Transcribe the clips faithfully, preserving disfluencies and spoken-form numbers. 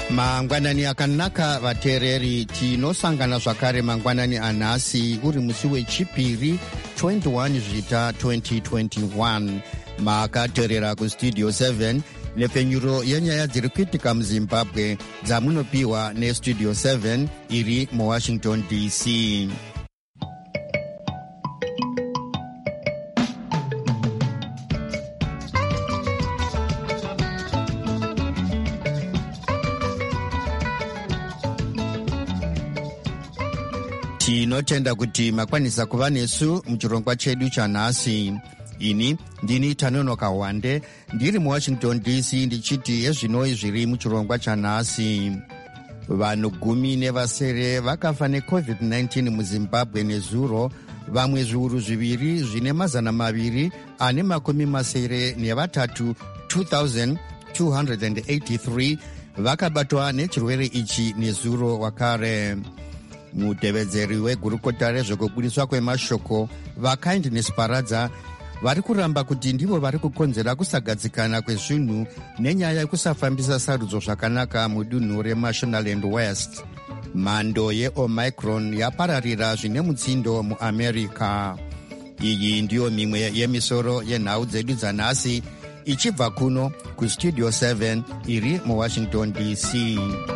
mangwanani akanaka vateereri, tinosangana zvakare mangwanani anhasi uri musi wechipiri twenty-one zvita twenty twenty-one. makateerera kustudio seven nepfenyuro yenyaya dziri kuitika muzimbabwe dzamunopiwa nestudio seven iri muwashington D C. tinotenda kuti makwanisa kuva nesu muchirongwa chedu chanhasi. ini ndini Tanonoka Wande, ndiri muwashington D C, ndichiti ezvinoi zviri muchirongwa chanhasi. vanhu gumi nevasere vakafa necovid nineteen muzimbabwe nezuro, vamwe zviuru zviviri zvine mazana maviri ane makumi masere nevatatu two thousand two hundred eighty-three vakabatwa nechirwere ichi nezuro wakare. mutevedzeri wegurukota rezvekubudiswa kwemashoko vakindness Paradza vari kuramba kuti ndivo vari kukonzera kusagadzikana kwezvinhu nenyaya yekusafambisa sarudzo zvakanaka mudunhu reMashonaland West. mhando yeOmicron yapararira zvine mutsindo muAmerica. iyi ndiyo mimwe yemisoro yenhau dzedu dzanhasi, ichibva kuno kustudio seven iri muwashington D C.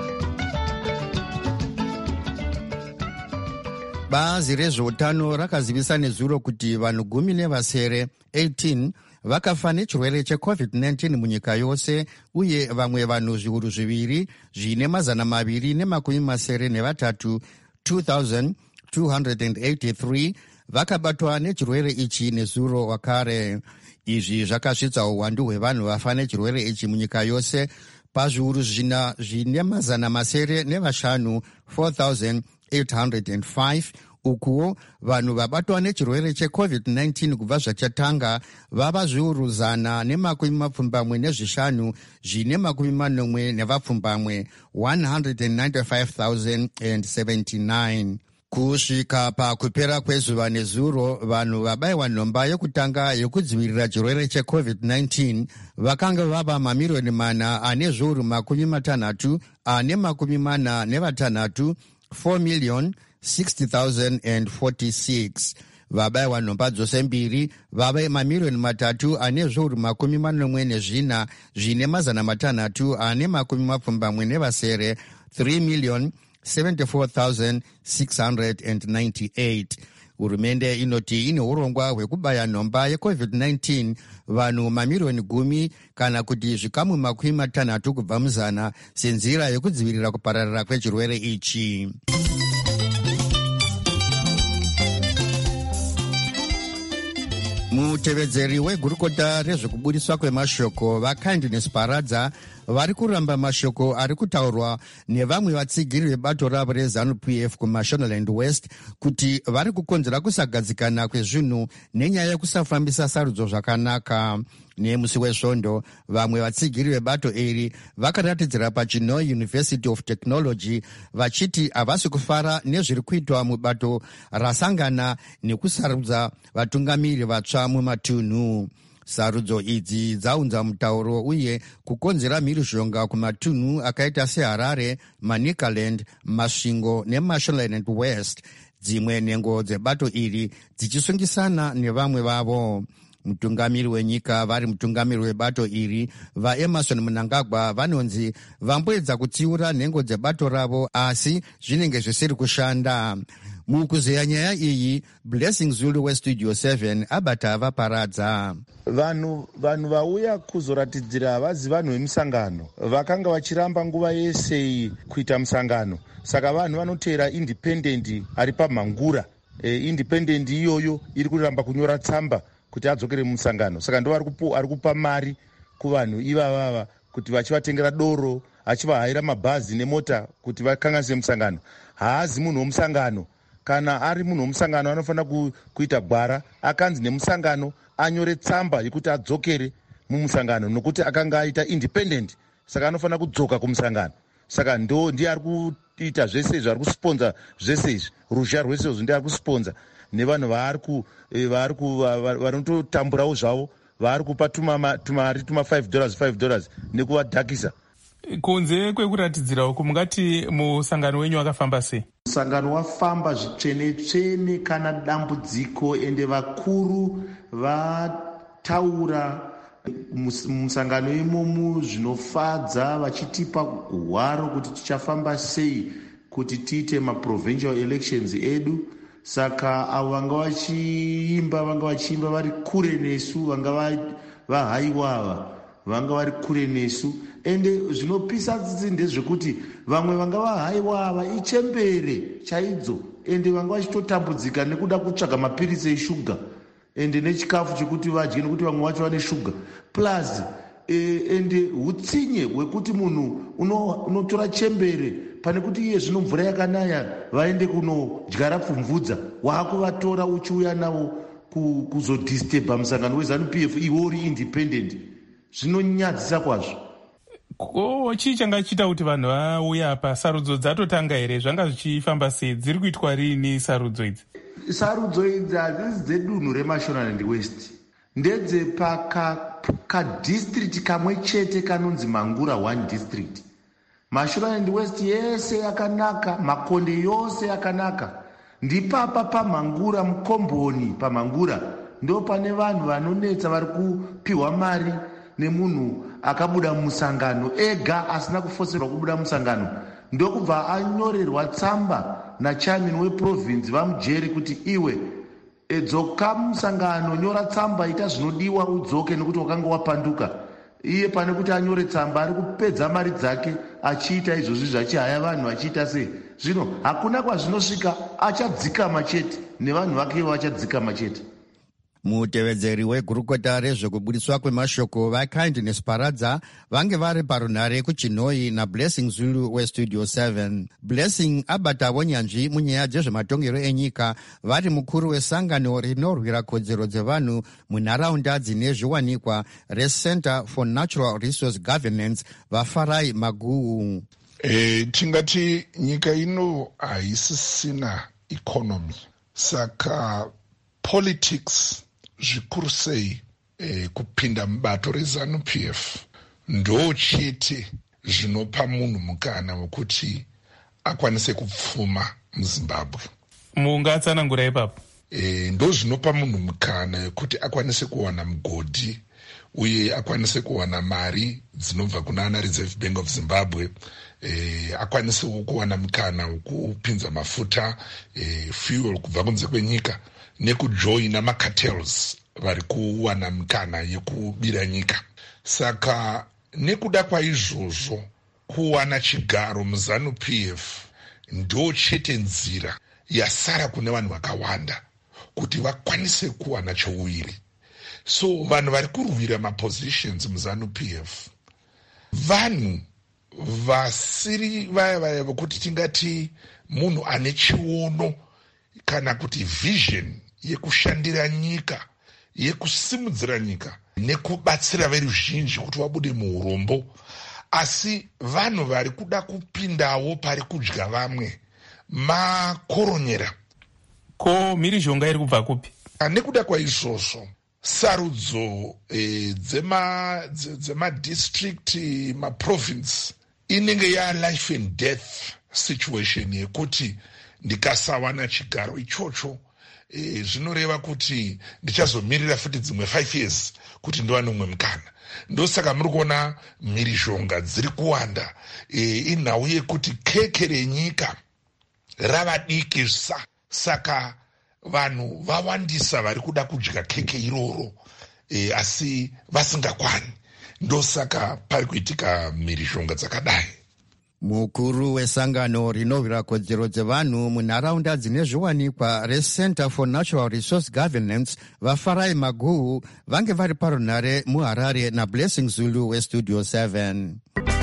bazi rezveutano rakazivisa nezuro kuti vanhu gumi nevasere eighteen vakafa nechirwere checovid nineteen munyika yose, uye vamwe vanhu zviuru zviviri zvine mazana maviri nemakumi masere nevatatu two thousand two hundred eighty-three vakabatwa nechirwere ichi nezuro wakare. izvi zvakasvitsa uwandu hwevanhu vafa nechirwere ichi munyika yose pazviuru zvina zvine mazana masere nevashanu four thousand eight hundred five. ukuwo vanhu vabatwa nechirwere checovid nineteen kubva zvachatanga vava zviuru zana nemakumi mapfumbamwe nezvishanu zvine makumi manomwe nevapfumbamwe one hundred ninety-five thousand seventy-nine. kusvika pakupera kwezuva nezuro, vanhu vabayiwa nhomba yekutanga yekudzivirira chirwere checovid nineteen vakanga vava mamiriyoni mana ane zviuru makumi matanhatu ane makumi mana nevatanhatu four million sixty thousand forty-six. vabayiwa nhomba dzose mbiri vava mamiriyoni matatu ane zviuru makumi manomwe nezvina zvine mazana matanhatu ane makumi mapfumbamwe nevasere three million seventy-four thousand six hundred ninety-eight. hurumende inoti ine urongwa hwekubaya nhomba yecovid nineteen vanhu mamiriyoni gumi kana kuti zvikamu makumi matanhatu kubva muzana senzira yekudzivirira kupararira kwechirwere ichi. mutevedzeri wegurukota rezvekubudiswa kwemashoko vakindness Paradza vari kuramba mashoko ari kutaurwa nevamwe vatsigiri vebato ravo reZANU P F kuMashonaland West kuti vari kukonzera kusagadzikana kwezvinhu nenyaya yekusafambisa sarudzo zvakanaka. nemusi wesvondo vamwe vatsigiri vebato iri vakaratidzira paChinoi University of Technology vachiti havasi kufara nezviri kuitwa mubato rasangana nekusarudza vatungamiri vatsva mumatunhu. sarudzo idzi dzaunza mutauro uye kukonzera mhirizhonga kumatunhu akaita seHarare, Manicaland, Masvingo neMashonaland West, dzimwe nhengo dzebato iri dzichisungisana nevamwe vavo. mutungamiri wenyika vari mutungamiri webato iri vaEmerson Mnangagwa vanonzi vamboedza kutsiura nhengo dzebato ravo asi zvinenge zvisiri kushanda. mukuzeya nyaya iyi, Blessing Zulu westudio seven abata vaparadza. vanhu vanhu vauya kuzoratidzira havazi vanhu vemusangano, vakanga vachiramba nguva yese kuita musangano, saka vanhu vanoteera independent ari pamhangura. e, independent iyoyo iri kuramba kunyora tsamba kuti adzokere mumusangano, saka ndo ari kupa mari kuvanhu ivavava kuti vachivatengera doro, achivahayira mabhazi nemota kuti vakanganise musangano. haazi munhu womusangano. kana ari munhu womusangano anofanira ku, kuita gwara akanzi nemusangano anyore tsamba yekuti adzokere mumusangano, nokuti akanga aita independent, saka anofanira kudzoka kumusangano. saka ndo ndiye ari kuita zvese izvi, ari kusponza zvese izvi, ruzha rwese izvi ndiye ari kusponza nevanhu vaari vanototamburawo zvavo, vaari kupa tumari tuma five dollars five dollars nekuvadhakisa. Kunze kwekuratidzira uku mungati musangano wenyu wakafamba sei? Musangano wafamba zvitsvene-tsvene kana dambudziko, ende vakuru vataura musangano imomu zvinofadza, vachitipa hwaro kuti tichafamba sei kuti tiite maprovincial elections edu. Saka avo vanga vachiimba vanga vachiimba vari kure nesu, vanga vahaiwava vanga vari kure nesu. Ende zvinopisa tsitsi ndezvekuti vamwe vanga vahaiwava ichembere chaidzo, ende vanga vachitotambudzika nekuda kutsvaga mapirisi eshuga ende nechikafu chekuti vadye, nekuti vamwe vacho vane shuga plus e, ende hutsinye hwekuti munhu unotora uno chembere pane kuti iye zvino mvura yakanaya vaende kunodyara pfumvudza, waakuvatora uchiuya navo kuzodisturba musangano weZANU-P F iwe uri independent. Zvinonyadzisa kwazvo. Ko chii changa chiita kuti vanhu vauya pa sarudzo dzatotanga here? Zvanga zvichifamba sei? Dziri kuitwa rini sarudzo idzi? Sarudzo idzi hadzisi dzedunhu reMashonaland West, ndedze pakadistrict kamwe chete kanonzi Mangura one district. Mashonaland West yese yakanaka, makonde yose yakanaka. Ndipapa paMangura, Mukomboni paMangura ndo pane vanhu vanonetsa vari kupiwa mari nemunhu akabuda musangano ega asina kufoserwa kubuda musangano. Ndokubva anyorerwa tsamba nachairman weprovince vamujeri kuti iwe edzoka musangano, nyora tsamba, ita zvinodiwa udzoke nekuti wakanga wapanduka. Iye pane kuti anyore tsamba ari kupedza mari dzake achiita izvozvi zvachihaya vanhu achiita sei. Zvino hakuna kwazvinosvika, achadzikama chete nevanhu vake vachadzikama chete. Mutevedzeri wegurukota rezvekubudiswa kwemashoko vaKindness Paradza vange vari parunhare kuChinhoyi naBlessing Zulu weStudio seven. Blessing abatawo nyanzvi munyaya dzezvematongero enyika, vari mukuru wesangano rinorwira kodzero dzevanhu munharaunda dzine zviwanikwa reCenter for Natural Resource Governance, vaFarai Maguhu. E, tingati nyika ino haisisina economy, saka politics zvikuru sei e, kupinda mubato reZANU-P F ndo chete zvinopa munhu mukana wekuti akwanise kupfuma muZimbabwe. Mungatsanangura ipapo? E, ndo zvinopa munhu mukana wekuti akwanise kuwana mugodhi uye akwanise kuwana mari dzinobva kuna Reserve Bank of Zimbabwe. E, akwanise kuwana mukana wekupinza mafuta e, fuel kubva kunze kwenyika nekujoina macartels vari kuwana mukana yekubira nyika. Saka nekuda kwaizvozvo kuwana chigaro muZANU-P F ndo chete nzira yasara kune vanhu vakawanda kuti vakwanise kuwana chouwiri. So vanhu vari kurwira mapositions muZANU-P F vanhu vasiri vaya vaya vokuti tingati munhu ane chiono kana kuti vision yekushandira nyika, yekusimudzira nyika nekubatsira veruzhinji kuti vabude muurombo, asi vanhu vari kuda kupindawo pari kudya vamwe, makoronyera. Ko mhirizhonga iri kubva kupi? Nekuda kwaizvozvo sarudzo e, dzema dzemadistrict maprovince inenge ya life and death situation yekuti ndikasawana chigaro ichocho e, zvinoreva kuti ndichazomirira futi dzimwe five years kuti ndiwane umwe mukana. Ndosaka muri kuona mhirizhonga dziri kuwanda e, inhau yekuti keke renyika ravadikisa, saka vanhu vawandisa vari kuda kudya keke iroro e, asi vasingakwani. Ndosaka pari kuitika mhirizhonga dzakadai. Mukuru wesangano rinorwira kodzero dzevanhu munharaunda dzine zviwanikwa reCenter for Natural Resource Governance, vaFarai Maguhu, vange vari parunhare muHarare naBlessing Zulu weStudio seven.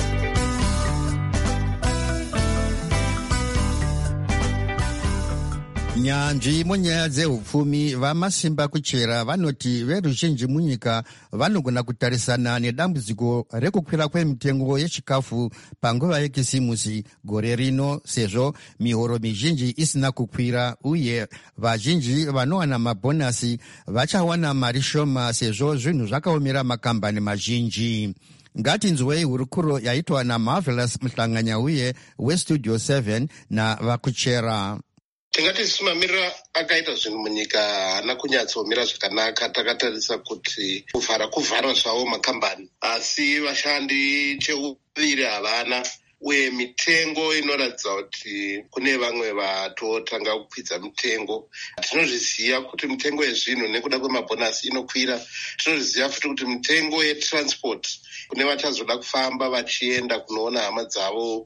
Nyanzvi munyaya dzehupfumi vamasimba kuchera vanoti veruzhinji munyika vanogona kutarisana nedambudziko rekukwira kwemitengo yechikafu panguva yekisimusi gore rino, sezvo mihoro mizhinji isina kukwira uye vazhinji vanowana mabhonasi vachawana mari shoma sezvo zvinhu zvakaomera makambani mazhinji. ngatinzwei hurukuro yaitwa naMarvelous Muhlanganyauye westudio seven navakuchera. Tingati mamiriro akaita zvinhu munyika haana kunyatsomira zvakanaka. Takatarisa kuti kuvhara kuvhara zvavo makambani, asi vashandi cheuviri havana, uye mitengo inoratidza kuti kune vamwe vatotanga kukwidza mitengo. Tinozviziva kuti mitengo yezvinhu nekuda kwemabhonasi inokwira. Tinozviziva futi kuti mitengo yetransport kune vachazoda kufamba vachienda kunoona hama dzavo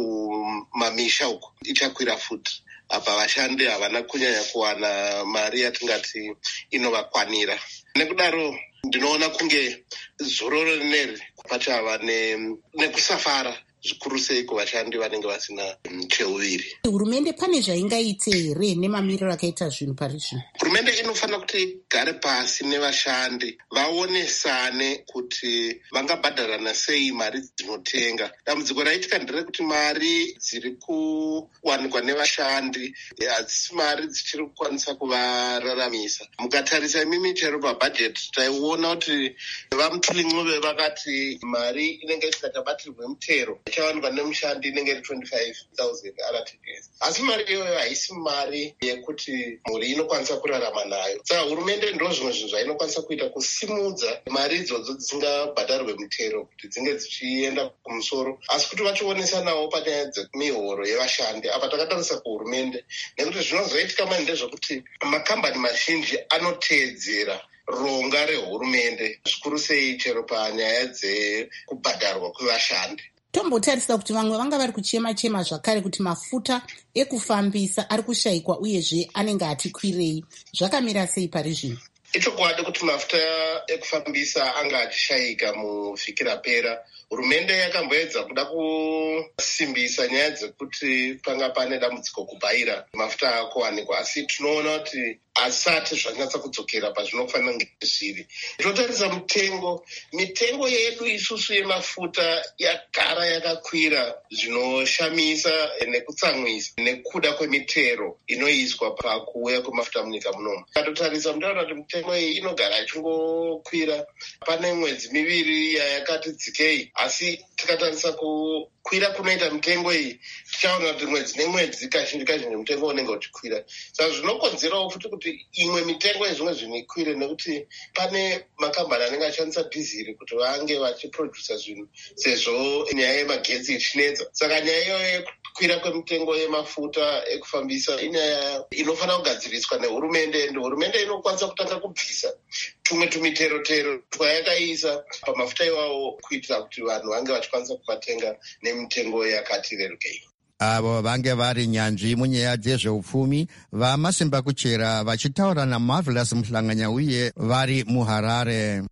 kumamisha uko ichakwira futi. Apa vashandi havana kunyanya kuwana mari yatingati inovakwanira. Nekudaro ndinoona kunge zororo rineri pachava nekusafara zvikuru sei kuvashandi vanenge vasina cheuviri. Hurumende pane zvaingaite here nemamiriro akaita zvinhu parizvino? Hurumende inofanira kuti igare pasi nevashandi vaonesane kuti vangabhadharana sei mari dzinotenga. Dambudziko raitika nderekuti mari dziri kuwanikwa nevashandi hadzisi mari dzichiri kukwanisa kuvararamisa. Mukatarisa imimi chero pabhajeti taiona kuti vaMuthulinxube vakati mari inenge isingatabatirwe mutero ichawanikwa nemushandi inenge iri twenty-five thousand R T G S. Asi mari iyoyo haisi mari yekuti mhuri inokwanisa kurarama nayo. Saka hurumende ndo zvimwe zvinhu zvainokwanisa kuita kusimudza mari idzodzo dzisingabhadharwe mutero kuti dzinge dzichienda kumusoro, asi kuti vachionesanawo panyaya dzemihoro yevashandi. Apa takatarisa kuhurumende nekuti zvinozoitika mani ndezvekuti makambani mazhinji anoteedzera ronga rehurumende, zvikuru sei chero panyaya dzekubhadharwa kwevashandi. Tombotarisa kuti vamwe vanga vari kuchema-chema zvakare kuti mafuta ekufambisa ari kushayikwa uyezve anenge atikwirei. Zvakamira sei pari zvino? Ichokwadi kuti mafuta ekufambisa anga achishayika muvhiki rapera. Hurumende yakamboedza kuda kusimbisa nyaya dzekuti panga pane dambudziko kubhaira mafuta akuwanikwa, asi tinoona kuti asati zvanyatsa kudzokera pazvinofanira kunge zviri. Tinotarisa mitengo, mitengo yedu isusu yemafuta yagara yakakwira zvinoshamisa nekutsamwisa nekuda kwemitero inoiswa pakuuya kwemafuta munyika munomu. Katotarisa munoona kuti mitengo iyi inogara ichingokwira. Pane mwedzi miviri yayakati dzikei, asi tikatarisa kukwira kunoita mitengo iyi tichaona kuti mwedzi nemwedzi kazhinji kazhinji mutengo unenge uchikwira. Saka zvinokonzerawo futi kuti imwe mitengo yezvimwe zvinhu ikwire, nekuti pane makambani anenge achishandisa dhiziri kuti vange vachiprodusa zvinhu sezvo nyaya yemagetsi ichinetsa. Saka nyaya iyoyo yekukwira kwemitengo yemafuta ekufambisa inyaya inofanira kugadziriswa nehurumende, ende hurumende inokwanisa kutanga kubvisa tumwe tumitero-tero twayakaisa pamafuta iwawo kuitira kuti vanhu vange vachikwanisa kumatenga nemitengo yakati rerukei. Avo vange vari nyanzvi munyaya dzezveupfumi vaMasimba Kuchera vachitaura naMarvelous Muhlanganyauye vari muHarare.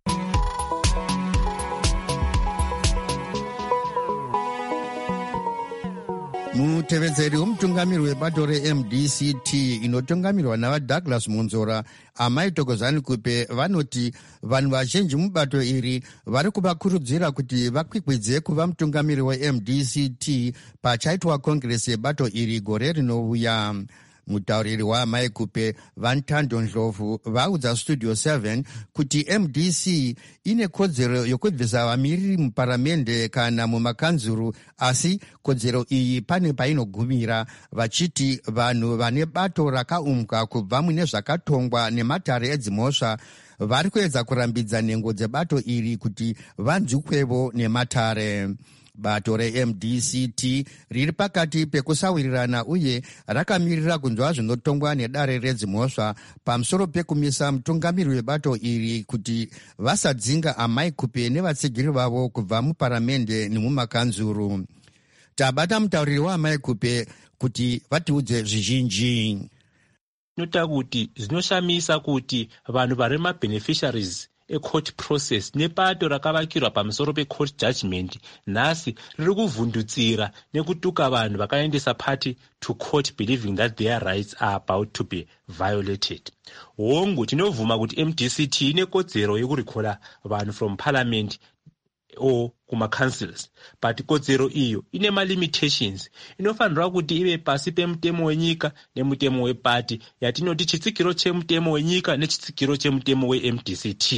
Mutevedzeri womutungamiri webato reM D C T inotungamirwa navaDouglas Munzora, Amai Thokozani Kupe, vanoti vanhu vazhinji mubato iri vari kuvakurudzira kuti vakwikwidze kuva mutungamiri weM D C T pachaitwa kongresi yebato iri gore rinouya. Mutauriri waamai Kupe, Vantando Ndlovu, vaudza Studio seven kuti M D C ine kodzero yokubvisa vamiriri muparamende kana mumakanzuru, asi kodzero iyi pane painogumira, vachiti vanhu vane bato rakaumbwa kubva mune zvakatongwa nematare edzimhosva vari kuedza kurambidza nhengo dzebato iri kuti vanzwikwevo nematare. Bato reM D C T riri pakati pekusawirirana uye rakamirira kunzwa zvinotongwa nedare redzimhosva pamusoro pekumisa mutungamiri webato iri kuti vasadzinga Amai Kupe nevatsigiri vavo kubva muparamende nemumakanzuru. Tabata mutauriri waAmai Kupe kuti vatiudze zvizhinji. Nota kuti zvinoshamisa kuti vanhu vari mabeneficiaries ecourt process nebato rakavakirwa pamusoro pecourt judgment nhasi riri kuvhundutsira nekutuka vanhu vakaendesa party to court believing that their rights are about to be violated. Hongu tinovhuma kuti M D C T ine kodzero yekurikola vanhu from parliament or kuma-councils, but kodzero iyo ine ma-limitations. Inofanirwa kuti ive pasi pemutemo wenyika nemutemo wepati yatinoti chitsigiro chemutemo wenyika nechitsigiro chemutemo we-M D C T.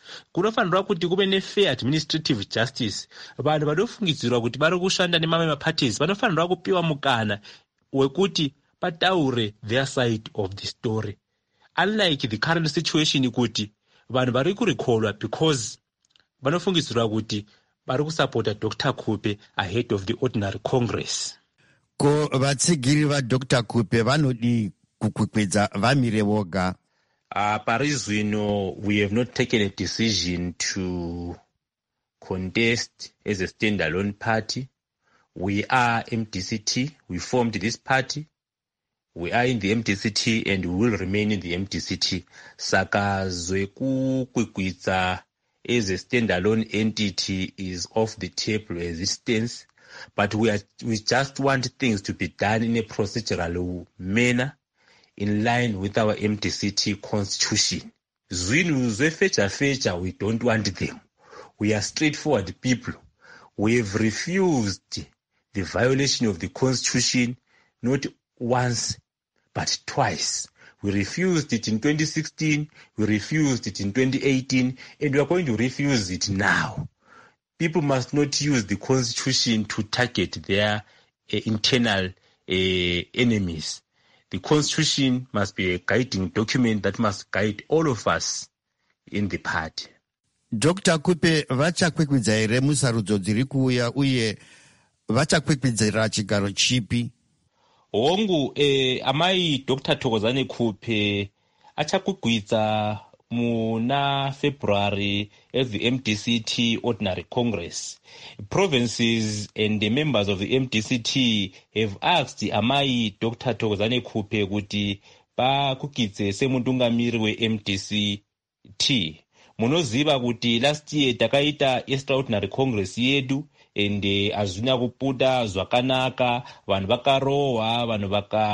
kunofanirwa kuti kuve nefair administrative justice. Vanhu vanofungidzirwa kuti vari kushanda nemamwe maparties vanofanirwa kupiwa mukana wekuti pataure their side of the story, unlike the current situation kuti vanhu vari kurekolwa because vanofungidzirwa kuti vari kusapota Doctor Kupe ahead of the ordinary congress. Ko vatsigiri vaDr Kupe vanodi kukwikwidza vamire voga? Uh, parizvino we have not taken a decision to contest as a standalone party. We are M D C T. We formed this party. We are in the M D C T and we will remain in the M D C T. Saka zvekukwikwidza as a standalone entity is off the table as it stands. But we are, we just want things to be done in a procedural manner in line with our M D C T constitution. Zvinhu zvefecha fecha, we don't want them. We are straightforward people. We have refused the violation of the constitution not once but twice. We refused it in twenty sixteen, we refused it in twenty eighteen, and we are going to refuse it now. People must not use the constitution to target their uh, internal uh, enemies. The constitution must be a guiding document that must guide all of us in the party. Doctor Kupe vachakwikwidza here musarudzo dziri kuuya uye vachakwikwidza chigaro chipi? Hongu eh, amai Doctor Thokozani Kupe achakwikwidza muna February at the M D C T Ordinary Congress. Provinces and the members of the M D C T have asked amai Doctor Thokozani Kupe kuti vakwikidze semutungamiri we-M D C T. Munoziva kuti last year takaita extraordinary congress yedu ende hazvina kubuda zvakanaka, vanhu vakarohwa, vanhu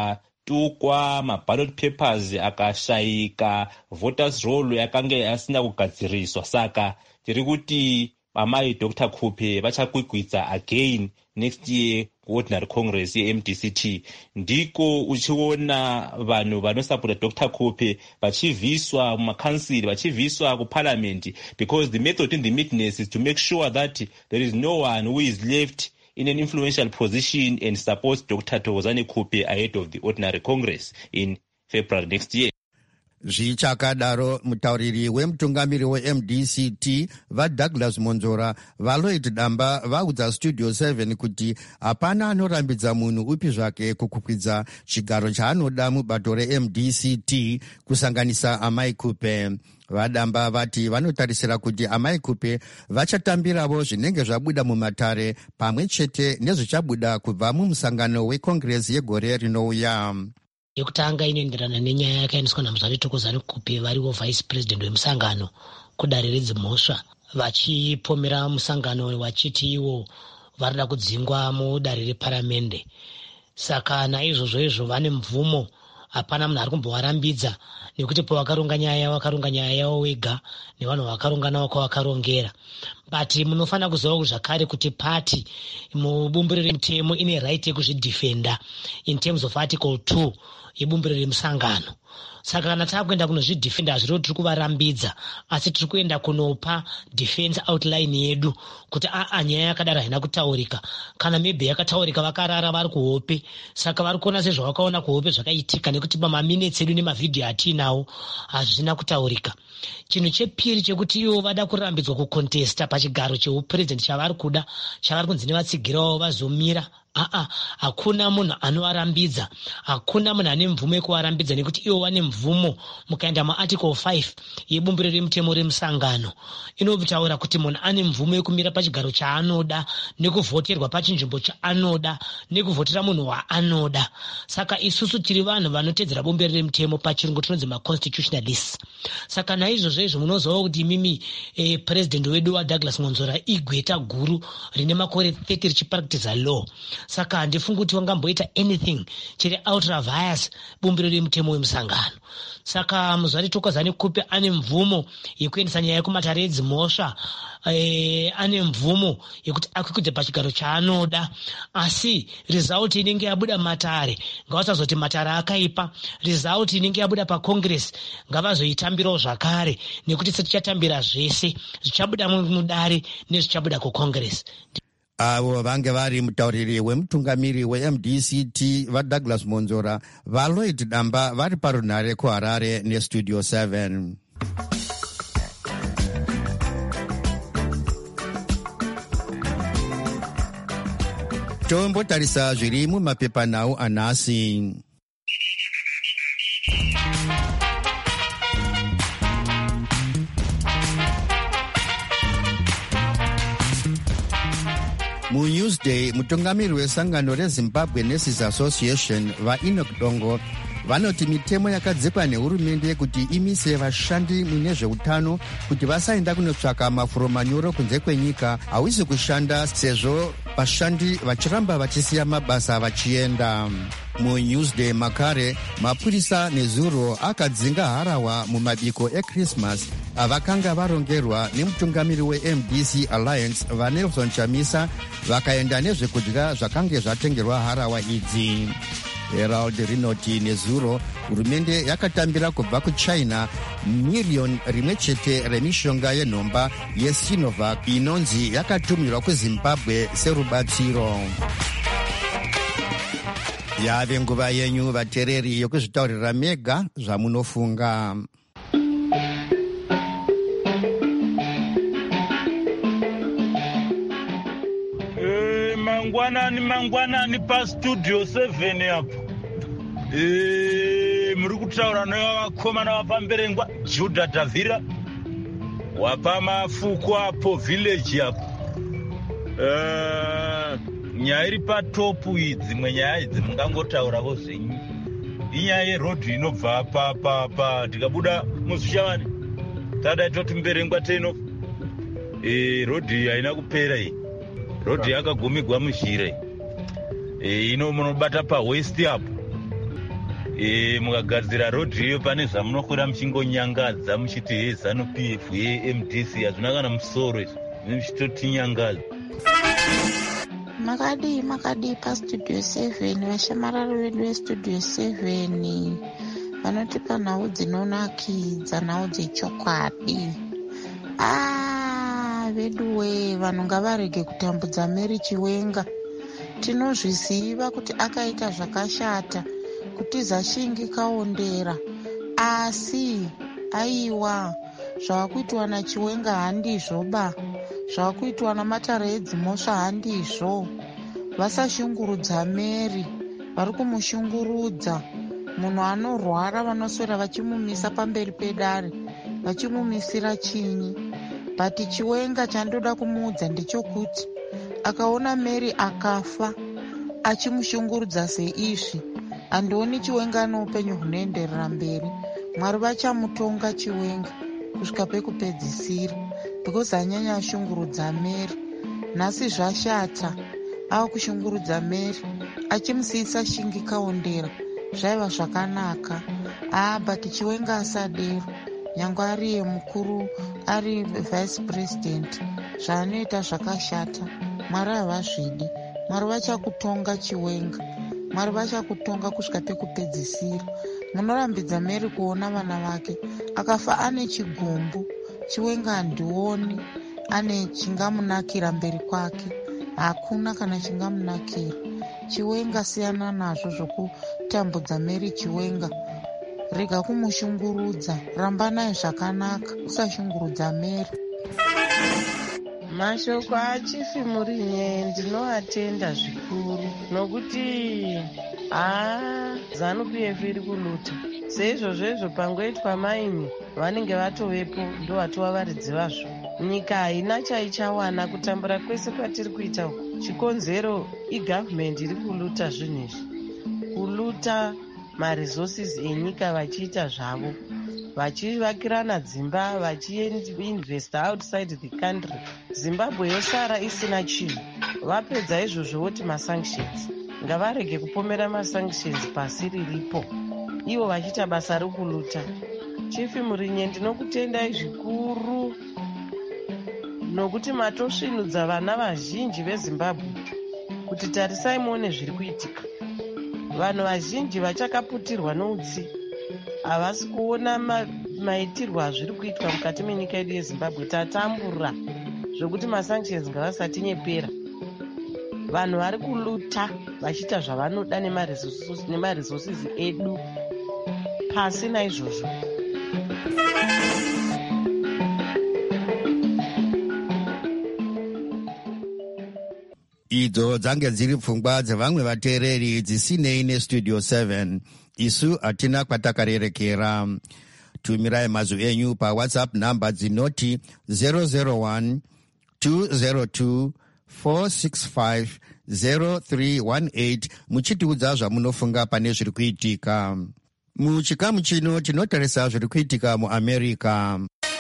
vakatukwa, maballot papers akashayika, voters roll yakanga yasina kugadziriswa. Saka tiri kuti amai Doctor Kupe vachakwikwidza again next year kuordinary congress ye-M D C T. Ndiko uchiona vanhu vanosapota Doctor Kupe vachivhiswa mumakanzili, vachivhiswa kuparliament, because the method in the midness is to make sure that there is no one who is left in an influential position and supports Doctor Thokozani Kupe ahead of the ordinary congress in February next year. Zvichakadaro, mutauriri wemutungamiri we-M D C T vaDouglas Monzora vaLloyd Damba vaudza Studio seven kuti hapana anorambidza munhu upi zvake kukwikwidza chigaro chaanoda mubato re-M D C T kusanganisa amai Kupe. VaDamba vati vanotarisira kuti amai Kupe vachatambiravo zvinenge zvabuda mumatare pamwe chete nezvichabuda kubva mumusangano weCongress yegore rinouya. Yekutanga inoenderana nenyaya yakaendeswa naMuzvare Thokozani Kupe variwo vice president wemusangano kudare redzimhosva, vachipomera musangano vachiti iwo varida kudzingwa mudare reparamende. Saka naizvozvo izvo vane mvumo, hapana munhu ari kumbovarambidza, nekuti pavakaronga nyaya yavo vakaronga nyaya yavo wega nevanhu vakaronga navo kwavakarongera. But munofanira kuziva zvakare kuti party mubumbiro remutemo ine right yekuzvidefenda in terms of article two yebumbiro remusangano. Saka kana takuenda kunozvidefenda hazviro tiri kuvarambidza, asi tiri kuenda kunopa defense outline yedu kuti aa nyaya yakadaro haina kutaurika, kana maybe yakataurika vakarara vari kuhope. Saka vari kuona sezvavakaona kuhope zvakaitika, nekuti pamaminutes edu nemavhidhiyo atiinawo hazvina kutaurika. Chinhu chepiri chekuti ivo vada kurambidzwa kukontesta pachigaro cheupresident chavari kuda, chavari kunzi nevatsigirawo vazomira. Aa, hakuna munhu anovarambidza, hakuna munhu ane mvumo yekuvarambidza, nekuti ivo vane mvumo. Mukaenda muarticle five yebumbiro remutemo remusangano inotaura kuti munhu ane mvumo yekumira pachigaro chaanoda, nekuvhoterwa pachinzvimbo chaanoda, nekuvhotera munhu waanoda. Saka isusu tiri vanhu vanotedzera bumbiro remutemo, pachirungu tinonzi maconstitutionalists. Saka naizvozvo izvo munozivawo kuti mimi eh, president wedu waDouglas Monzora igweta guru rine makore thirty richipractiza law. saka handifungi kuti vangamboita anything chiri ultra vires bumbiro remutemo wemusangano. Saka Muzvari Thokozani Kupe ane mvumo yekuendesa nyaya yekumatare edzimhosva, e, ane mvumo yekuti akwikudze pachigaro chaanoda, asi result inenge yabuda matare ngavasazoti matare akaipa. Result inenge yabuda pacongress ngavazoitambirawo zvakare, nekuti setichatambira zvese zvichabuda mudare nezvichabuda kucongress. Avo vange vari mutauriri wemutungamiri weM D C T vaDouglas Monzora, vaLloyd Damba vari parunhare kuHarare neStudio seven. Tombotarisa zviri mumapepanhau anhasi. MuNewsday, mutungamiri wesangano reZimbabwe Nurses Association vaEnoch Dongo vanoti mitemo yakadzikwa nehurumende yekuti imise vashandi mune zveutano kuti vasaenda kunotsvaka mafuro manyoro kunze kwenyika hausi kushanda, sezvo vashandi vachiramba vachisiya mabasa vachienda. MuNewsday makare, mapurisa nezuro akadzinga harahwa mumabiko eChristmas avakanga varongerwa nemutungamiri weM D C Alliance vaNelson Chamisa, vakaenda nezvekudya zvakange zvatengerwa harahwa idzi. Herald rinoti nezuro hurumende yakatambira kubva kuChina miriyoni rimwe chete remishonga yenhomba yeSinovac inonzi yakatumirwa kuZimbabwe serubatsiro. Yave nguva yenyu vatereri yokuzvitaurira mega zvamunofunga. E, mangwanani mangwanani pa Studio seven apo. E, muri kutaura nevakakomana vapamberengwa Judah Davira wapamafuko apo village apo. E, nyaya iri patopu idzi, mwe nyaya idzi mungangotaurawo zvenyu. Inyaya yerodhi inobva pa pa pa tikabuda muzvishavani tada itoti mberengwa teno. E, rodhi haina kupera iyi. Rodhi yakagumigwa muzhire. E, ino munobata pa west apo. E, mukagadzira rodhi iyo pane zvamunokwira muchingonyangadza muchiti he Zanu P F yeM D C hazvina kana musoro izvi. Muchitotinyangadza. Makadi makadi pa Studio seven, vashamararo vedu veStudio seven vanotipa nhau dzinonakidza, nhau dzechokwadi. Ah, veduwe vanhu ngavarege kutambudza Mary Chiwenga. Tinozviziva kuti akaita zvakashata kutiza Shingi Kaondera, asi aiwa zvavakuitwa naChiwenga handizvoba, zvavakuitwa namatare edzimhosva handizvo. Vasashungurudza Mary, vari kumushungurudza. Munhu anorwara vanoswera vachimumisa pamberi pedare vachimumisira chinyi. Bhati Chiwenga chandoda kumuudza ndechokuti akaona Mary akafa achimushungurudza seizvi, handioni Chiwenga noupenyu hunoenderera mberi. Mwari vachamutonga Chiwenga kusvika pekupedzisira, because anyanya ashungurudza Mary. Nhasi zvashata, ava kushungurudza Mary achimusiyisa Shingi Kaondera. Zvaiva zvakanaka. Ah, Bhati Chiwenga asadero, nyangwe ari mukuru, ari vice president, zvaanoita zvakashata. Mwari havazvidi. Mwari vachakutonga Chiwenga. Mwari vachakutonga kusvika pekupedzisira. Munorambidza Mary kuona vana vake akafa ane chigumbu. Chiwenga handioni ane chingamunakira mberi kwake, hakuna kana chingamunakira. Chiwenga siyana nazvo zvokutambudza Mary Chiwenga. Rega kumushungurudza, ramba naye zvakanaka, usashungurudza Mary. Mashoko achifi Murinye ndinoatenda zvikuru, nokuti haa Zanu P F iri kuluta. Seizvozvo pangoitwa maini vanenge vatovepo ndo vatova varidzi vazvo. Nyika haina chaichawana kutambura kwese kwatiri kuita uku. Chikonzero igovernment iri kuluta zvinhu izvi, kuluta maresources enyika vachiita zvavo. vachivakirana dzimba, vachiinvesta outside the country, Zimbabwe yosara isina chinhu. Vapedza izvozvo voti masanctions, ngavarege kupomera masanctions pasi riripo, ivo vachiita basa rekuluta. Chifi Murinye, ndinokutendai zvikuru nokuti matosvinudza vana vazhinji veZimbabwe kuti tarisai muone zviri kuitika. Vanhu vazhinji vachakaputirwa noutsi havasi kuona ma, maitirwo azviri kuitwa mukati menyika yedu yeZimbabwe. Tatambura zvokuti masanctions ngavasati nyepera. Vanhu vari kuluta vachiita zvavanoda nemaresources edu pasi naizvozvo. Idzo dzange dziri pfungwa dzevamwe vateereri dzisinei nestudio seven. Isu hatina kwatakarerekera. Tumirai mazwi enyu pawhatsapp namba dzinoti zero zero one two zero two four six five zero three one eight muchitiudza zvamunofunga pane zviri kuitika. Muchikamu chino tinotarisa zviri kuitika muAmerica.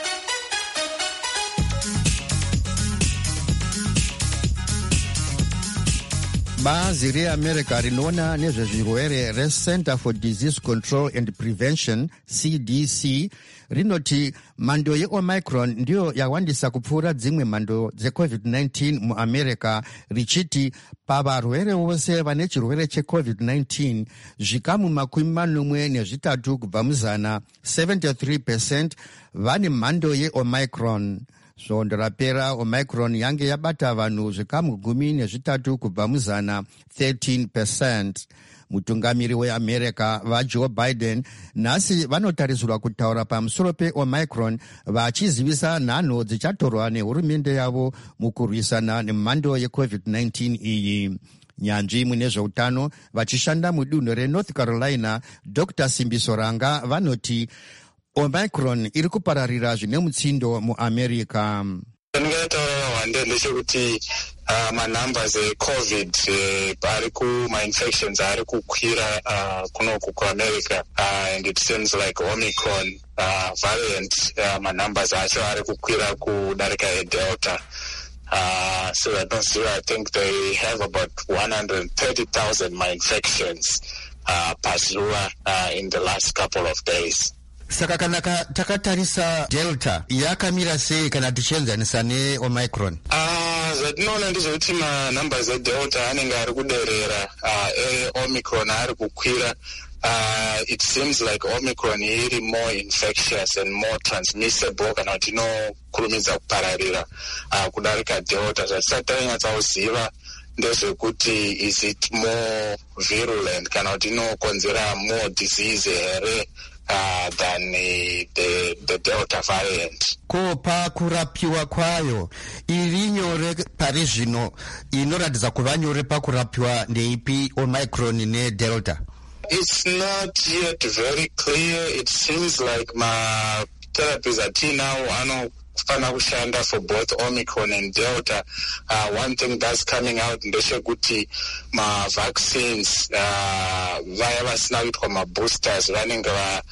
Bazi reAmerica rinoona nezvezvirwere reCenter for Disease Control and Prevention, C D C, rinoti mhando yeOmicron ndiyo yawandisa kupfuura dzimwe mhando dzecovid nineteen muAmerica, richiti pavarwere vose vane chirwere checovid nineteen, zvikamu makumi manomwe nezvitatu kubva muzana, seventy-three percent, vane mhando yeOmicron. Svondo rapera Omicron yange yabata vanhu zvikamu gumi nezvitatu kubva muzana, thirteen percent. Mutungamiri weAmerica vaJoe Biden nhasi vanotarisirwa kutaura pamusoro peOmicron, vachizivisa nhano dzichatorwa nehurumende yavo mukurwisana nemhando yecovid nineteen iyi. Nyanzvi mune zveutano vachishanda mudunhu reNorth Carolina, Doctor Simbiso Ranga, vanoti Omicron iri kupararira zvine mutsindo muAmerica. Ndingataura wande ndechekuti uh, manumbers ecovid ari kuma-infections ari kukwira uh, kunoku kuAmerica, uh, and it seems like Omicron uh, variant uh, manumbers acho ari kukwira kudarika eDelta. Uh, so that don't see, I think they have about one hundred thirty thousand ma-infections uh, pazuva uh, in the last couple of days. Saka kana takatarisa Delta yakamira sei kana tichienzanisa neOmicron? Ah, zvatinoona ndezvekuti manumbers eDelta anenge ari kuderera, uh, Omicron ari kukwira. Uh, it seems like Omicron iri more infectious and more transmissible kana kuti inokurumidza kupararira uh, kudarika Delta. Zvatisati tanyatsakuziva ndezvekuti is it more virulent kana kuti inokonzera more disease here Uh, than uh, the, the Delta variant. Ko pakurapiwa kwayo iri nyore pari zvino, inoratidza kuva nyore pakurapiwa ndeipi Omicron neDelta? It's not yet very clear. It seems like my therapies atinawo anofana kushanda for both Omicron and Delta. Uh, one thing that's coming out ndechekuti ma-vaccines uh, vaya vasina kuitwa ma-boosters vanenge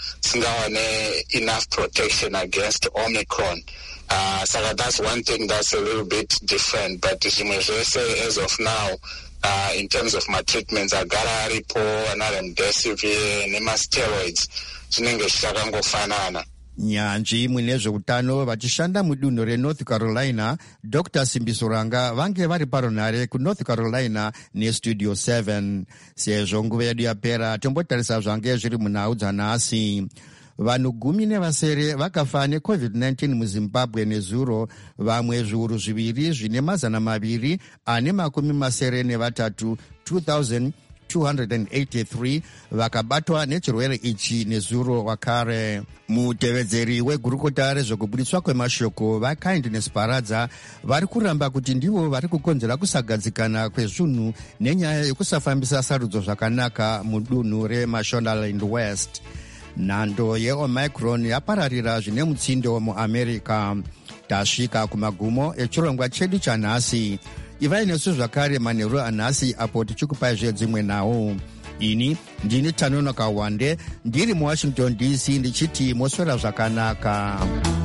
vasingawane enough protection against Omicron. Uh, so that's one thing that's a little bit different, but zvimwe zvese as of now, uh, in terms of my treatments, agara aripo, anaremdesivir nemasteroids, zvinenge zvichakangofanana. Nyanzvi mune zveutano vachishanda mudunhu reNorth Carolina, Doctor Simbiso Ranga, vange vari paronhare kuNorth Carolina nestudio seven. Sezvo nguva yedu yapera, tombotarisa zvange zviri munhau dzanhasi. Vanhu gumi nevasere vakafa necovid nineteen muZimbabwe nezuro, vamwe zviuru zviviri zvine mazana maviri ane makumi masere nevatatu, two thousand two hundred eighty-three, vakabatwa nechirwere ichi nezuro wakare. Mutevedzeri wegurukota rezvekubudiswa kwemashoko vaKindness Paradza vari kuramba kuti ndivo vari kukonzera kusagadzikana kwezvinhu nenyaya yekusafambisa sarudzo zvakanaka mudunhu reMashonaland West. Nhando yeOmicron yapararira zvine mutsindo muAmerica. Tasvika kumagumo echirongwa chedu chanhasi. Ivai nesu zvakare manheru anhasi apo tichikupai zvedzimwe nawo. ini ndini Tanonoka Wande ndiri muwashington D C ndichiti moswera zvakanaka.